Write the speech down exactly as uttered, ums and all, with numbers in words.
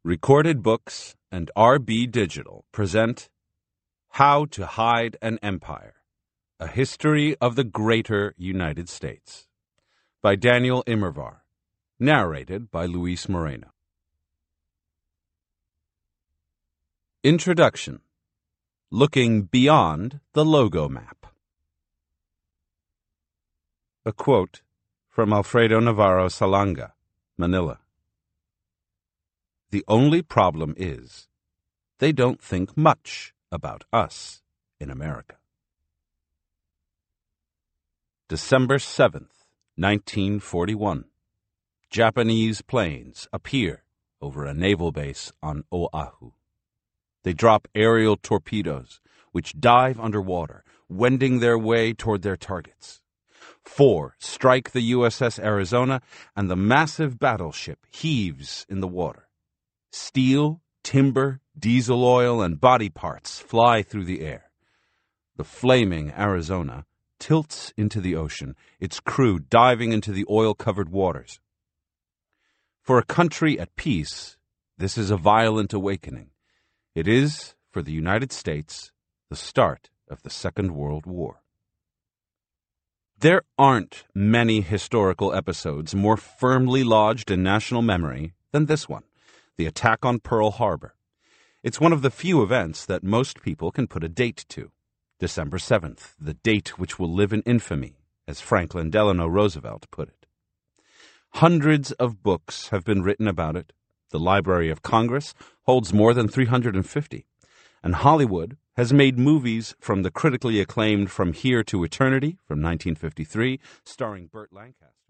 Recorded Books and R B Digital present How to Hide an Empire, A History of the Greater United States by Daniel Immerwahr, narrated by Luis Moreno. Introduction. Looking Beyond the Logo Map. A quote from Alfredo Navarro Salanga, Manila. The only problem is, they don't think much about us in America. December seventh, nineteen forty-one. Japanese planes appear over a naval base on Oahu. They drop aerial torpedoes, which dive underwater, wending their way toward their targets. Four strike the U S S Arizona, and the massive battleship heaves in the water. Steel, timber, diesel oil, and body parts fly through the air. The flaming Arizona tilts into the ocean, its crew diving into the oil-covered waters. For a country at peace, this is a violent awakening. It is, for the United States, the start of the Second World War. There aren't many historical episodes more firmly lodged in national memory than this one. The attack on Pearl Harbor. It's one of the few events that most people can put a date to. December seventh, the date which will live in infamy, as Franklin Delano Roosevelt put it. Hundreds of books have been written about it. The Library of Congress holds more than three hundred fifty. And Hollywood has made movies from the critically acclaimed From Here to Eternity from nineteen fifty-three, starring Burt Lancaster.